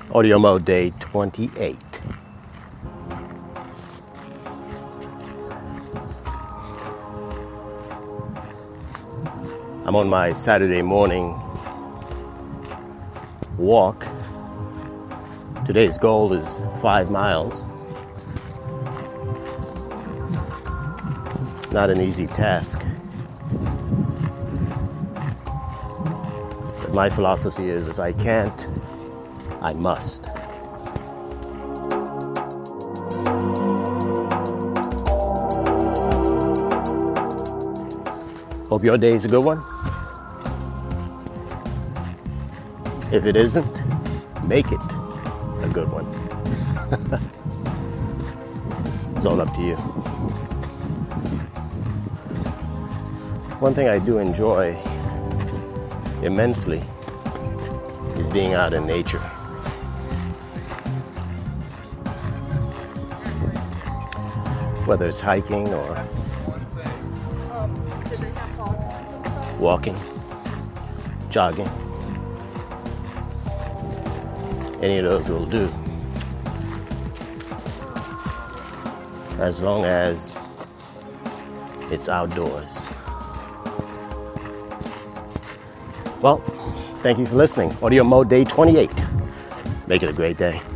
Audio mode day 28. I'm on my Saturday morning walk. Today's goal is 5 miles. Not an easy task. But my philosophy is if I can't, I must. Hope your day is a good one. If it isn't, make it a good one. It's all up to you. One thing I do enjoy immensely is being out in nature. Whether it's hiking or walking, jogging, any of those will do. As long as it's outdoors. Well, thank you for listening. Audio mode day 28. Make it a great day.